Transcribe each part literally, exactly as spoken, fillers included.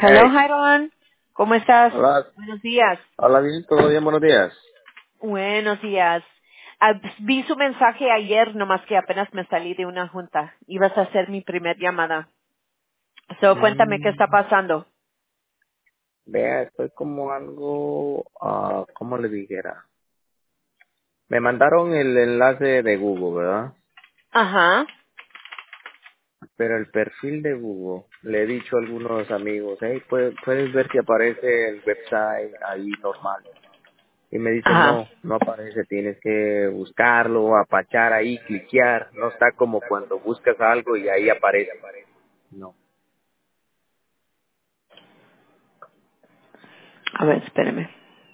Hello, Hey, Jairon. ¿Cómo estás? hola, Buenos días. hola bien, todo bien, buenos días. Buenos días. Ah, vi su mensaje ayer, nomás que apenas me salí de una junta. Ibas a hacer mi primer llamada. So, cuéntame qué Mm, está pasando. vea, estoy como algo, ah, ¿cómo le dijera? Me mandaron el enlace de Google, ¿verdad? Ajá, Pero el perfil de Google, le he dicho a algunos amigos, hey, puedes, puedes ver si aparece el website ahí normal. Y me dice, ajá. no, no aparece, tienes que buscarlo, apachar ahí, cliquear. No está como cuando buscas algo y ahí aparece. No. A ver, espéreme.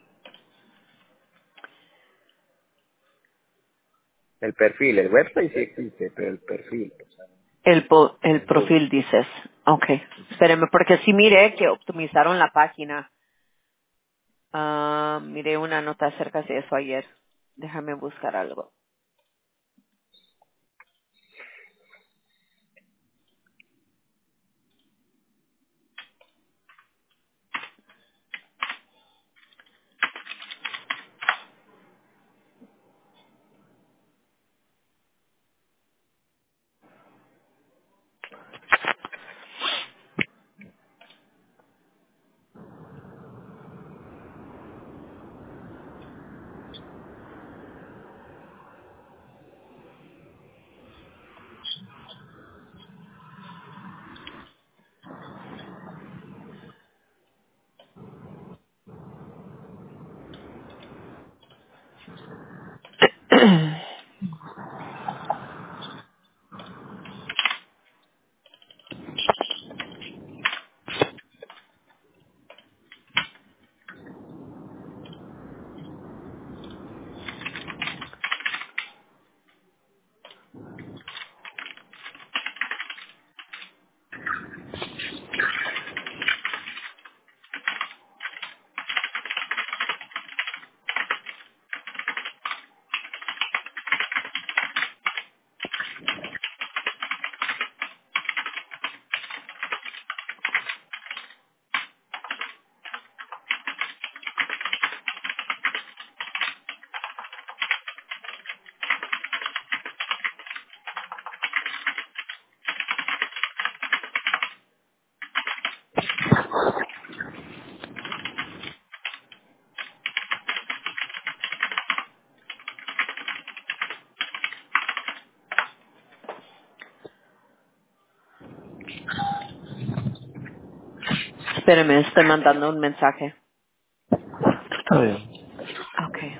El perfil, el website sí existe, pero el perfil, o sea, El, po- el en Google. profil dices. Okay. Espéreme, porque sí miré que optimizaron la página. Ah, miré una nota acerca de eso ayer. Déjame buscar algo. Espéreme, estoy mandando un mensaje. Está bien. Okay.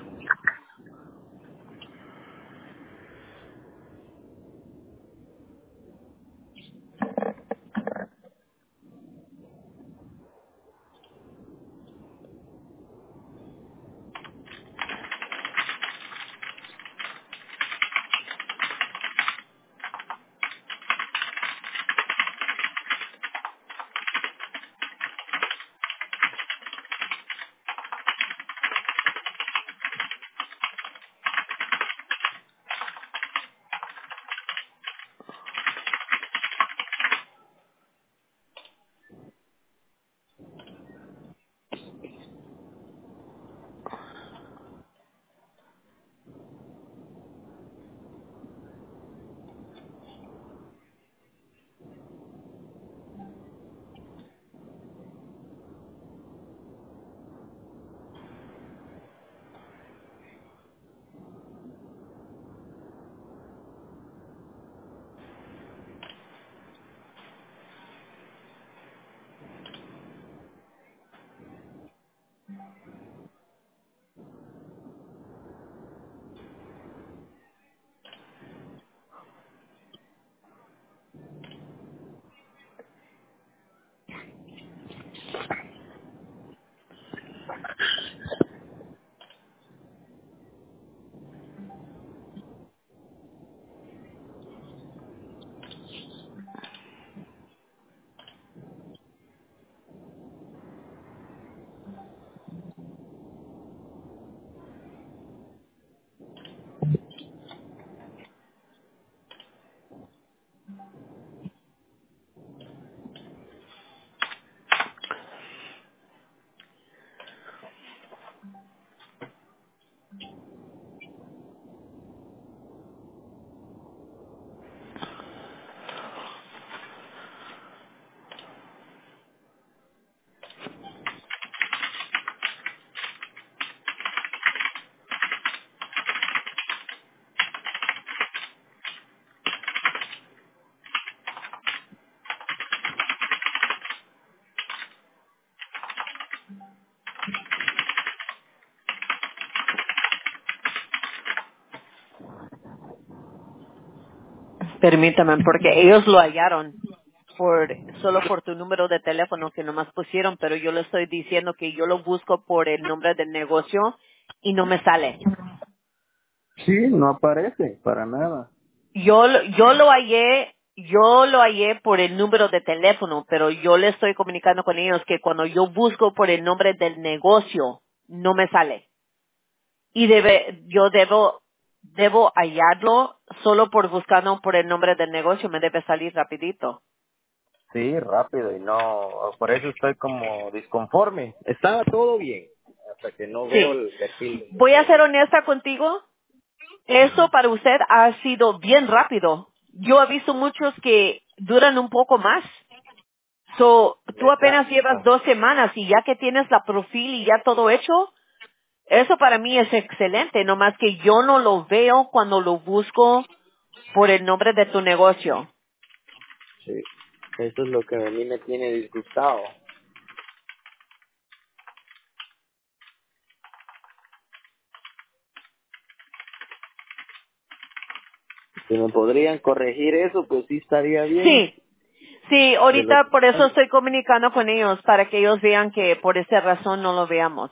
Permítame, porque ellos lo hallaron por solo por tu número de teléfono que nomás pusieron, pero yo le estoy diciendo que yo lo busco por el nombre del negocio y no me sale. Sí, no aparece para nada. Yo, lo- yo lo hallé, yo lo hallé por el número de teléfono, pero yo le estoy comunicando con ellos que cuando yo busco por el nombre del negocio, no me sale. Y debe, yo debo, debo hallarlo solo por buscarlo por el nombre del negocio, me debe salir rapidito. Sí, rápido y no, por eso estoy como disconforme. Estaba todo bien hasta que no veo Sí. el perfil del Voy a ser negocio. honesta contigo. Eso para usted ha sido bien rápido. Yo he visto muchos que duran un poco más. So, tú Neta, apenas llevas ah, dos semanas y ya que tienes la profil y ya todo hecho, eso para mí es excelente, nomás que yo no lo veo cuando lo busco por el nombre de tu negocio. sí. Eso es lo que a mí me tiene disgustado. Si me podrían corregir eso, pues sí estaría bien. Sí, sí, De lo ahorita que por eso están. estoy comunicando con ellos para que ellos vean que por esa razón no lo veamos.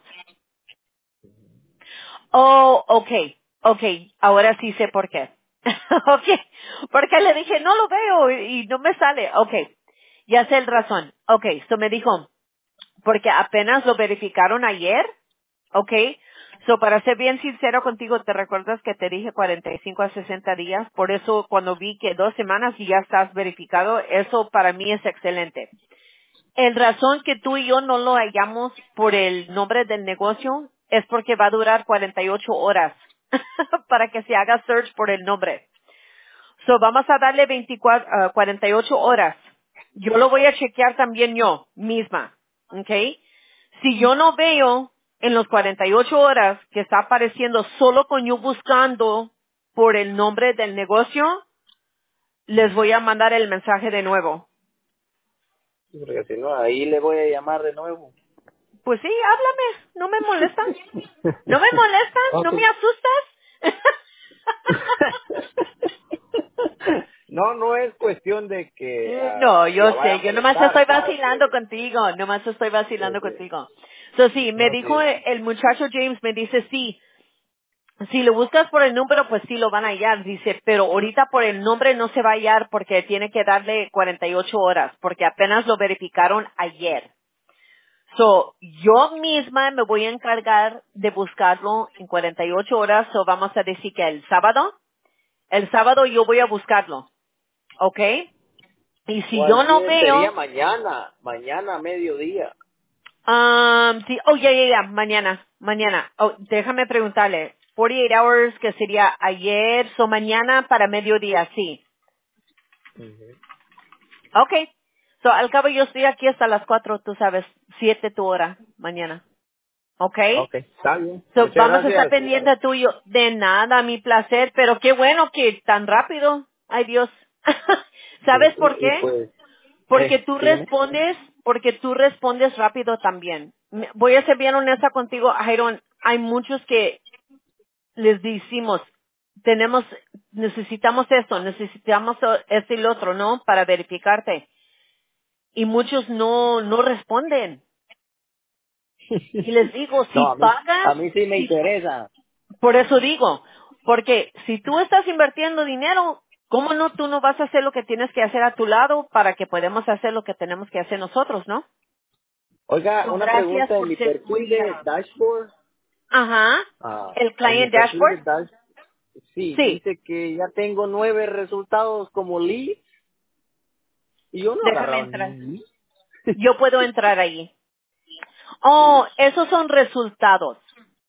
Oh, okay, okay, ahora sí sé por qué. Okay, porque le dije, no lo veo y y no me sale. Okay, ya sé el razón. Okay, esto me dijo, porque apenas lo verificaron ayer. Okay, so para ser bien sincero contigo, ¿te recuerdas que te dije cuarenta y cinco a sesenta días? Por eso cuando vi que dos semanas y ya estás verificado, eso para mí es excelente. El razón que tú y yo no lo hallamos por el nombre del negocio es porque va a durar cuarenta y ocho horas para que se haga search por el nombre. So vamos a darle veinticuatro, ah, cuarenta y ocho horas. Yo lo voy a chequear también yo misma. ¿Ok? Si yo no veo en los cuarenta y ocho horas que está apareciendo solo con yo buscando por el nombre del negocio, les voy a mandar el mensaje de nuevo. Porque si no, ahí le voy a llamar de nuevo. Pues sí, háblame, no me molesta. No me molestan, Ok. no me asustas. No, no es cuestión de que ah, No, yo la vaya sé, a yo nomás estoy molestar, ¿sabes? vacilando Pero, contigo, nomás estoy vacilando este, contigo. So, sí, me no, dijo sí. el, el muchacho James, me dice, sí, si lo buscas por el número, pues sí lo van a hallar, dice, pero ahorita por el nombre no se va a hallar porque tiene que darle cuarenta y ocho horas, porque apenas lo verificaron ayer. So, yo misma me voy a encargar de buscarlo en cuarenta y ocho horas, so vamos a decir que el sábado, el sábado yo voy a buscarlo, ¿ok? Y si O yo así no sería veo, mañana, mañana a mediodía. um, sí, oh, ya, ya, ya, mañana, mañana. Oh, déjame preguntarle, cuarenta y ocho hours, que sería ayer, o mañana para mediodía, sí. Ujú. Ok. So, al cabo yo estoy aquí hasta las cuatro, tú sabes, siete tu hora, mañana. Ok. Ok, está bien. So, Muchas vamos a estar gracias. pendiente tuyo. De nada, mi placer, pero qué bueno que tan rápido. Ay, Dios. Sí, ¿Sabes por y, y qué? pues, Porque eh, tú dígame. respondes, porque tú respondes rápido también. Me- Voy a ser bien honesta contigo, Jairon. Hay muchos que les decimos, tenemos, necesitamos esto, necesitamos esto y lo otro, ¿no? Para verificarte. Y muchos no, no responden. Y les digo, No, si a mí, pagas, a mí sí me si interesa. por eso digo, porque si tú estás invirtiendo dinero, ¿cómo no tú no vas a hacer lo que tienes que hacer a tu lado para que podamos hacer lo que tenemos que hacer nosotros, ¿no? Oiga, So, una gracias pregunta en por mi ser perfil muy de amable. dashboard. Ajá. Ah, El en mi client perfil dashboard. de dashboard, sí, Sí. dice que ya tengo nueve resultados como lead y yo no Déjame agarraba ni entrar. un lead. Yo puedo entrar ahí. Oh, esos son resultados.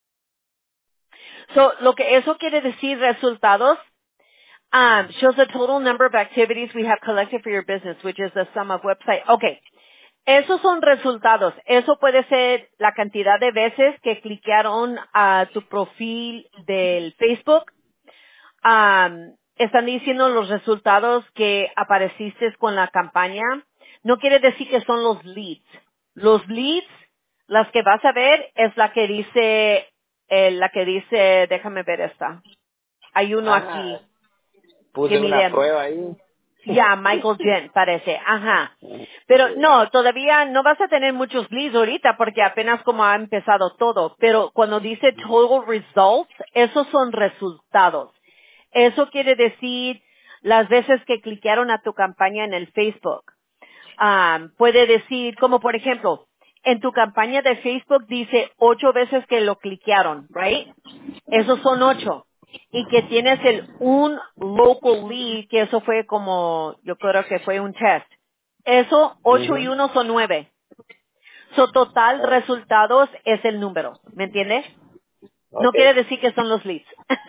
So, lo que eso quiere decir resultados, um, shows the total number of activities we have collected for your business, which is the sum of website. Okay. Esos son resultados. Eso puede ser la cantidad de veces que cliquearon a tu perfil del Facebook. Am, están diciendo los resultados que apareciste con la campaña. No quiere decir que son los leads. Los leads, las que vas a ver, es la que dice, eh, la que dice, déjame ver esta. Hay uno Ah, aquí. Puse que una mire, prueba ahí. ya, Michael Gent parece, ajá. Pero no, todavía no vas a tener muchos leads ahorita porque apenas como ha empezado todo. Pero cuando dice total results, esos son resultados. Eso quiere decir las veces que cliquearon a tu campaña en el Facebook. Um, puede decir, como por ejemplo, en tu campaña de Facebook dice ocho veces que lo cliquearon, right? Esos son ocho. Y que tienes el un local lead, que eso fue como, yo creo que fue un test. Eso, ocho y Ujú. uno son nueve. So total Oh, resultados es el número, ¿me entiendes? No ok. quiere decir que son los leads.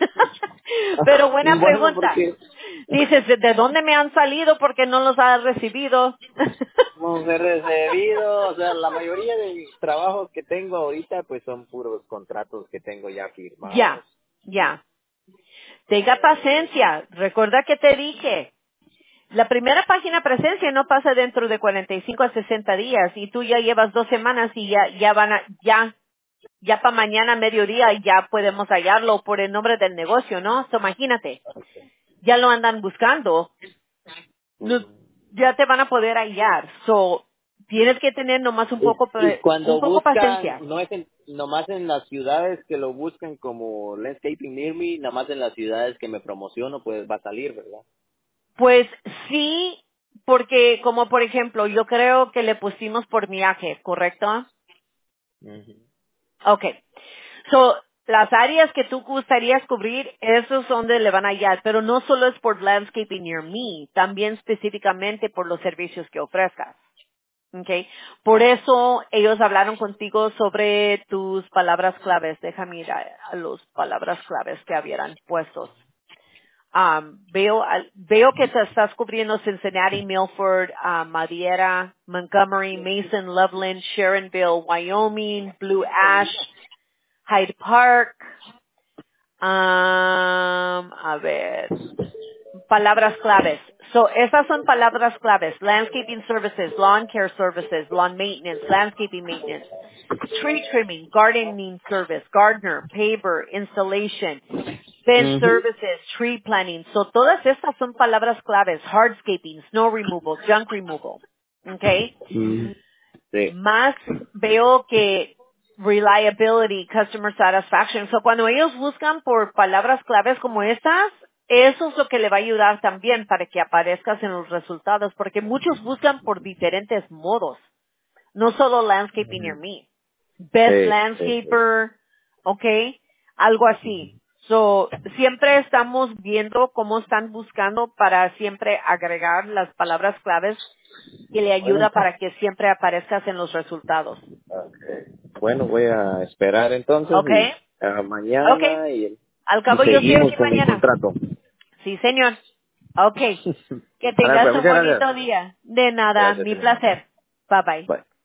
Pero buena Bueno, pregunta. porque Dices, ¿de de dónde me han salido? Porque no los has recibido. hemos recibido, o sea, la mayoría de mis trabajos que tengo ahorita, pues son puros contratos que tengo ya firmados. Ya, ya. Tenga paciencia. Recuerda que te dije, la primera página presencia no pasa dentro de cuarenta y cinco a sesenta días y tú ya llevas dos semanas y ya, ya van a, ya, ya para mañana mediodía ya podemos hallarlo por el nombre del negocio, ¿no? So, imagínate, ya lo andan buscando, no- Ujú. ya te van a poder hallar. So, tienes que tener nomás un Y, poco, y pre- un cuando poco buscan, paciencia. no es en, nomás en las ciudades que lo buscan como Landscaping Near Me, nomás en las ciudades que me promociono, pues va a salir, ¿verdad? Pues sí, porque como por ejemplo, yo creo que le pusimos por miaje, ¿correcto? Ujú. Okay. So, las áreas que tú gustarías cubrir, esos son donde le van a hallar, pero no solo es por landscaping near me, también específicamente por los servicios que ofrezcas. Okay. Por eso ellos hablaron contigo sobre tus palabras claves. Déjame ir a, a las palabras claves que habían puestos. Um, veo, al- veo que te estás cubriendo Cincinnati, Milford, uh, Madeira, Montgomery, Mason, Loveland, Sharonville, Wyoming, Blue Ash, Hyde Park. Um, a ver, palabras claves. So, esas son palabras claves. Landscaping services, lawn care services, lawn maintenance, landscaping maintenance, tree trimming, gardening service, gardener, paver, installation, fence Ujú. services, tree planting. So, todas estas son palabras claves. Hardscaping, snow removal, junk removal. Okay? Mm, sí. Más veo que reliability, customer satisfaction. So, cuando ellos buscan por palabras claves como estas, eso es lo que le va a ayudar también para que aparezcas en los resultados, porque muchos buscan por diferentes modos, no solo landscaping near Ujú. me. Best Sí, sí, sí. landscaper, okay, algo así. So, siempre estamos viendo cómo están buscando para siempre agregar las palabras claves que le Bueno, ayuda para que siempre aparezcas en los resultados. okay. Bueno, voy a esperar entonces ¿Ok? y ah, Ok. mañana y, Al y cabo yo estoy seguimos aquí con mi mañana. contrato. Sí, señor. Ok. Que Ahora, tengas pues, un muchas bonito gracias. día. De nada. Gracias, Mi igualmente. placer. Bye bye. Bye.